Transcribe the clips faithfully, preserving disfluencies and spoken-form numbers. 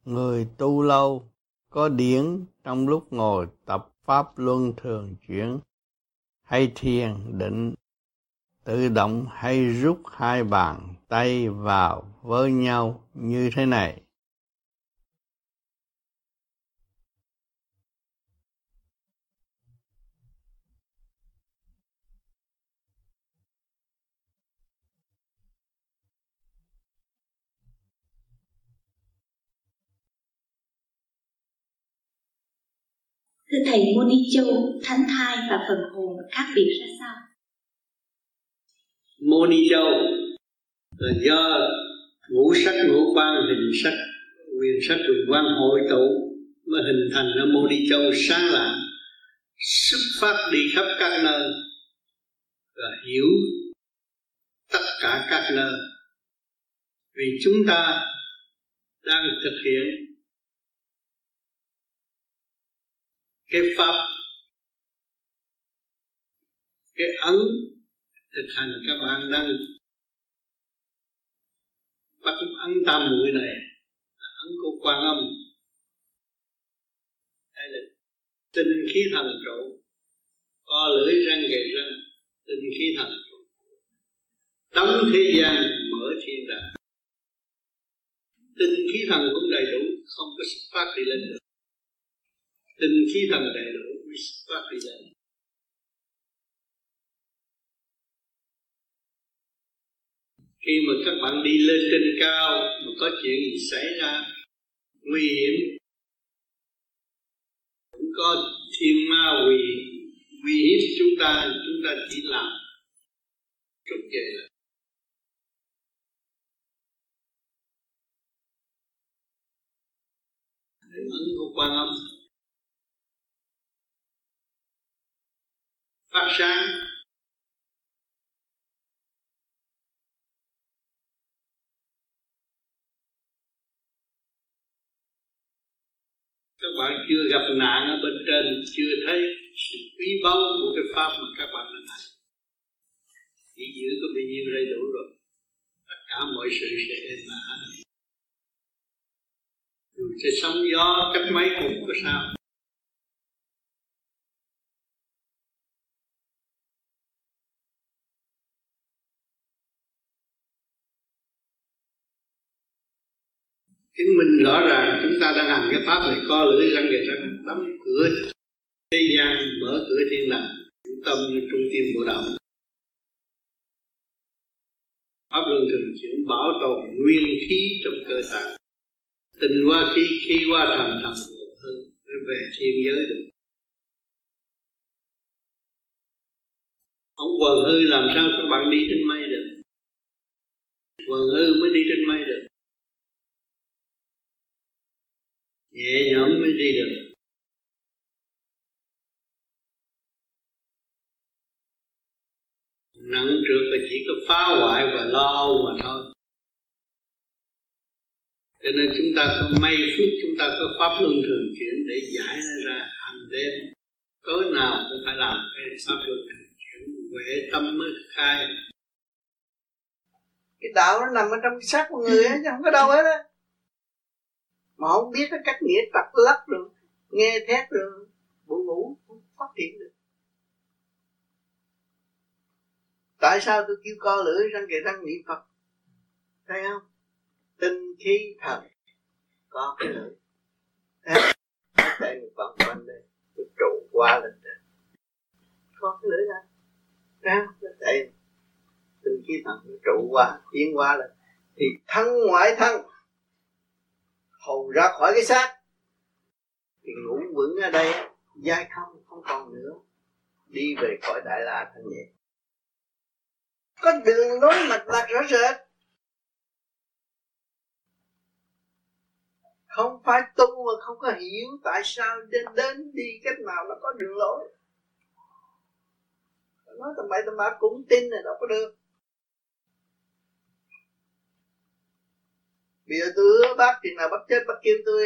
Người tu lâu có điển trong lúc ngồi tập pháp luân thường chuyển hay thiền định tự động hay rút hai bàn tay vào với nhau như thế này. Thưa Thầy, Mô Ni Châu, thánh thai và phần hồn khác biệt ra sao? Mô Ni Châu là do ngũ sắc ngũ quan hình sắc quyền sắc quyền quan hội tụ mới hình thành ra Mô Ni Châu sáng lạng, xuất phát đi khắp các nơi và hiểu tất cả các nơi. Vì chúng ta đang thực hiện cái pháp, cái ấn thực hành, các bạn đang bắt ấn tam muội này là ấn của Quan Âm. Đây là tinh khí thần trụ, co lưỡi răng gầy răng, tinh khí thần trụ, đóng thế gian mở thiên đàng. Tinh khí thần cũng đầy đủ, không có xuất phát đi lên được. Tinh khí thần đầy đủ mới xuất phát đi lên. Khi mà các bạn đi lên trên cao mà có chuyện gì xảy ra nguy hiểm, cũng có thiên ma quỷ uy hiếp chúng ta, chúng ta chỉ làm trục về là ấn của Quan Âm phát sáng. Các bạn chưa gặp nạn ở bên trên, chưa thấy sự quý báu của cái pháp mà các bạn đang hành. Chỉ giữ có bao nhiêu đầy đủ rồi, tất cả mọi sự sẽ êm ả. Dù sẽ sóng gió cách mấy cũng có sao. Chứng minh rõ ràng chúng ta đang hành cái pháp này, co lưỡi răng gầy răng, đóng cửa thế gian, mở cửa thiên đàng, trung tâm như trung tim bộ đạo. Pháp luân thường chuyển bảo tồn nguyên khí trong cơ tạng, tinh hoa khí, khí hoa thần, thần hơn để về thiên giới được. Không quần hư làm sao các bạn đi trên mây được? Quần hư mới đi trên mây được, nhẹ nhõm mới đi được. Nặng trược là chỉ có phá hoại và lo âu mà thôi. Cho nên chúng ta có may phúc, chúng ta có pháp luân thường chuyển để giải nó ra hàng đêm. Tối nào cũng phải làm cái pháp luân thường chuyển, huệ tâm mới khai. Cái đạo nó nằm ở trong cái xác của người ấy, chứ không có đâu hết á. Mà không biết cái cách nghĩa trật lắc rồi, nghe thét rồi, buồn ngủ không phát triển được. Tại sao tôi kêu co lưỡi răng gầy răng niệm Phật? Thấy không? Tinh khí thần có cái lưỡi. Thấy đây một vòng quanh đây, tôi trụ qua lên trên. Có cái lưỡi ra. Thấy không? Đây tinh khí thần nó trụ qua, tiến qua lên. Thì thân ngoại thân hồn ra khỏi cái xác thì ngủ vững ở đây, giai không không còn nữa, đi về cõi Đại La thanh nhẹ. Có đường lối mạch lạc rõ rệt, không phải tu mà không có hiểu tại sao đến đến đi cách nào nó có đường lối. Nói tầm bậy tầm bạ cũng tin là đâu có được. Bây giờ tôi hứa bác chừng nào bác chết bác kêu tôi,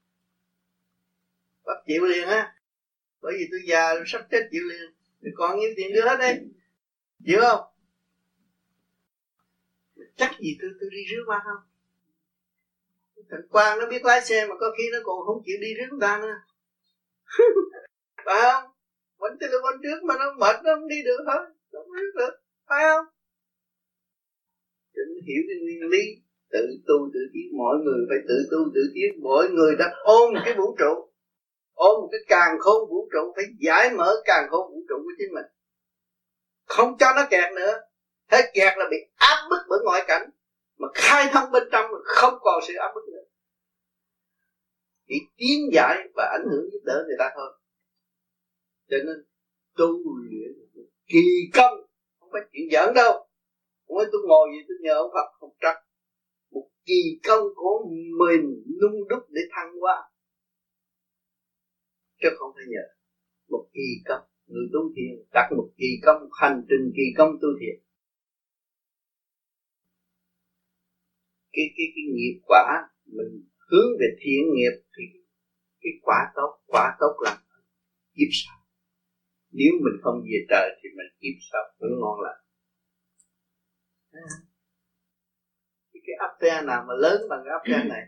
bác chịu liền á. Bởi vì tôi già tôi sắp chết chịu liền. Thì còn nhiêu tiền đưa hết đây, chịu không? Chắc gì tôi tôi đi rước bác không? Thằng Quang nó biết lái xe mà có khi nó còn không chịu đi trước người ta nữa. Phải không? Vẫn từ bên trước mà nó mệt nó không đi được thôi, không đi được, phải không? Cho nên hiểu cái nguyên lý tự tu tự tiến, mọi người phải tự tu tự tiến, mỗi người đã ôm cái vũ trụ, ôm một cái càn khôn vũ trụ, phải giải mở càn khôn vũ trụ của chính mình, không cho nó kẹt nữa. Hết kẹt là bị áp bức bởi ngoại cảnh, mà khai thông bên trong không còn sự áp bức nữa, chỉ tiến giải và ảnh hưởng giúp đỡ người ta thôi. Cho nên tu luyện kỳ công, không phải chuyện giỡn đâu. Không phải tôi ngồi vậy tôi nhờ ông Phật không trắc, một kỳ công của mình nung đúc để thăng hoa, chứ không phải nhờ. Một kỳ công, người tu thiền đặt một kỳ công, hành trình kỳ công tu thiền. Cái cái cái nghiệp quả mình hướng về thiện nghiệp thì cái quả tốt, quả tốt lành kiếp sau. Nếu mình không về trời thì mình kiếp sau vẫn ngon lành. Cái ấp tre nào mà lớn bằng cái ấp tre này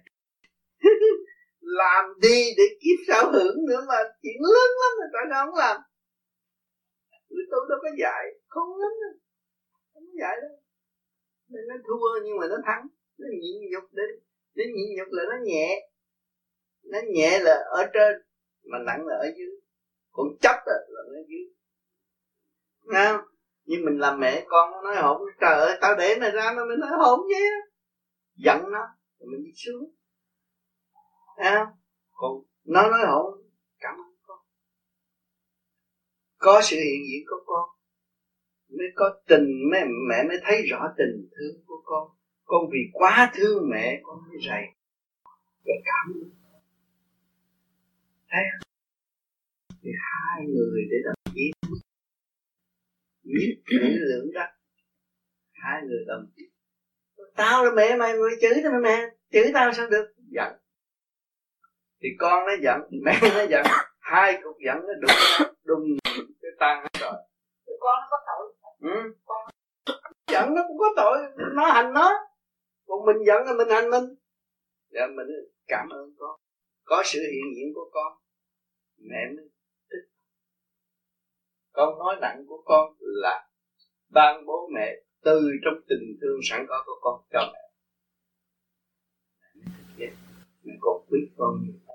làm đi để kiếp sau hưởng nữa, mà chuyện lớn lắm mà tại sao không làm? Người tôi đâu có dạy, không lắm đâu, không có dạy đâu. Nên nó thua nhưng mà nó thắng, nó nhịn nhục đến, đến nhịn nhục là nó nhẹ, nó nhẹ là ở trên, mà nặng là ở dưới, còn chấp là nó ở dưới. Nghe không? Nhưng mình làm mẹ con nó nói hỗn, trời ơi tao để mày ra mà mình nói hỗn chứ, giận nó rồi mình đi xuống. Nghe không? Còn nó nói hỗn, cảm ơn con, có sự hiện diện của con mới có tình, mẹ, mẹ mới thấy rõ tình thương của con. Con vì quá thương mẹ con mới rầy và cảm ơn. Thấy không? Thì hai người để đồng chí biết để lượng đắc, hai người đồng chí. Tao là mẹ mày, mày chửi tao, mẹ chửi tao sao được? Giận thì con nó giận, mẹ nó giận, hai cục giận nó đụng đùng cái tan hết rồi. Con nó có tội. Ừ. Con giận nó cũng có tội, nó hành nó, còn mình giận là mình hành mình. Dạ mình cảm ơn con, có sự hiện diện của con mẹ mới thích. Câu nói nặng của con là ban bố mẹ từ trong tình thương sẵn có của con cho mẹ. Mẹ còn quý con nhiều hơn.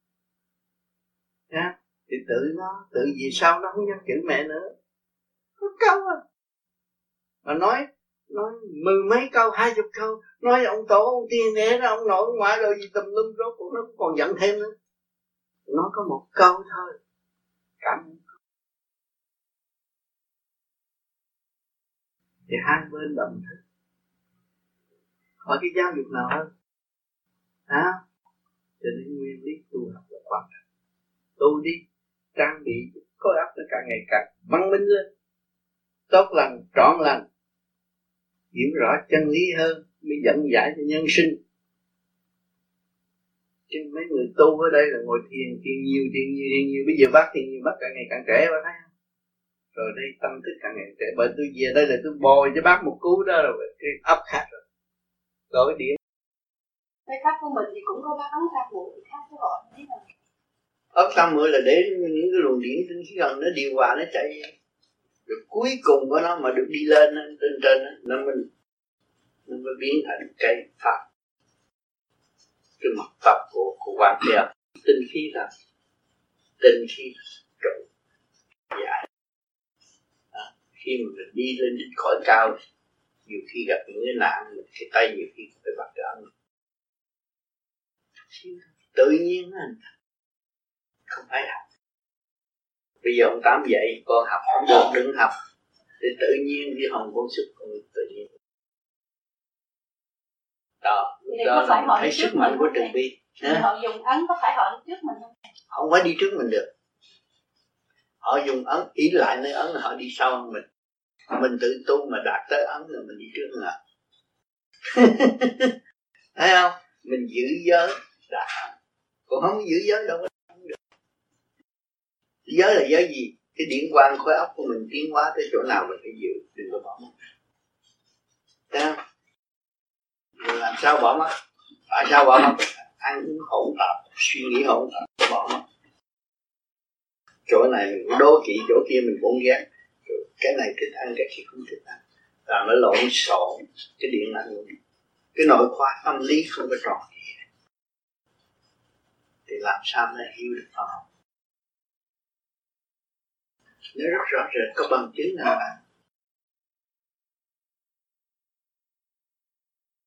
Nha, thì tự nó, tự vì sao nó không dám chửi mẹ nữa. Có câu à. Mà nói, nói mười mấy câu, hai chục câu, nói ông tổ, ông tiên đế đó, ông nội, ông ngoại rồi gì tùm lum rốt cuộc nó còn giận thêm nữa. Nó có một câu thôi. Cảm ơn. Thì hai bên đồng thức. Hỏi cái giáo dục nào hơn? Hả? Cho nên nguyên lý tu học là quan trọng. Tu đi, trang bị khối óc nó càng ngày càng văn minh lên, tốt lành, trọn lành, hiểu rõ chân lý hơn mới dẫn giải cho nhân sinh. Chứ mấy người tu ở đây là ngồi thiền, thiền nhiều, thiền nhiều, thiền nhiều, bây giờ bác thiền nhiều, bác càng ngày càng trẻ, bác thấy không? Rồi đây tâm thức càng ngày càng trẻ, bởi tôi về đây là tôi bồi cho bác một cú đó rồi, cái ấp khác rồi, đổi điểm. Cái pháp của mình thì cũng có bác ống ra mũi khác chứ gọi thế nào. Ốc tam muội là để những cái luồng điển tinh khí gần nó điều hòa nó chạy, rồi cuối cùng của nó mà được đi lên trên trên nó mình nó mới biến thành cái pháp, cái mặt pháp của của quan theo tinh khí là tinh khí trụ giải. À, khi mà mình đi lên đến cõi cao, nhiều khi gặp những cái nạn, mình cái tay nhiều khi phải bắt trở tự nhiên nó không phải học. Bây giờ ông Tám dạy con học không được, đừng học, thì tự nhiên đi hồng con sức con tự nhiên đó. Lúc đó là mình thấy sức mạnh của từ bi. Họ dùng ấn có phải họ đi trước mình không? Không phải đi trước mình được, họ dùng ấn ý lại nơi ấn là họ đi sau hơn mình. Mình tự tu mà đạt tới ấn là mình đi trước là thấy không? Mình giữ giới đạt, còn không giữ giới đâu có được. Giới là giới gì? Cái điển quang khối óc của mình tiến hóa tới chỗ nào mình phải giữ, đừng có bỏ mất. Thấy không? Làm sao bỏ mất? Tại sao bỏ mất? Ăn uống hỗn tạp, suy nghĩ hỗn tạp, bỏ mất. Chỗ này mình cũng đố kỵ, chỗ kia mình cũng ghét. Cái này thích ăn, cái kia không thích ăn. Làm nó lộn xộn cái điện năng luôn. Cái nội khoa tâm lý không có tròn gì. Thì làm sao mới hiểu được phần học? Nó rất rõ rệt, có bằng chứng nào bạn.